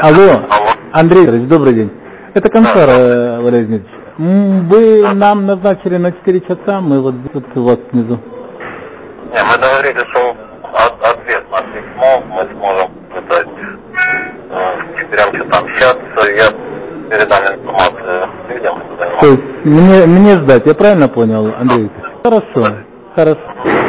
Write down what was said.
Алло, Алло. Андрей Ильич, добрый день. Это Консара, Валерий Дмитриевич. Вы нам назначили на 4 часа, мы вот у вас внизу. Не, мы договорились, что ответ на письмо мы сможем дать 4 часам. Сейчас я передам информацию людям, кто То занимается. есть мне ждать, я правильно понял, Андрей Ильич? Хорошо, хорошо.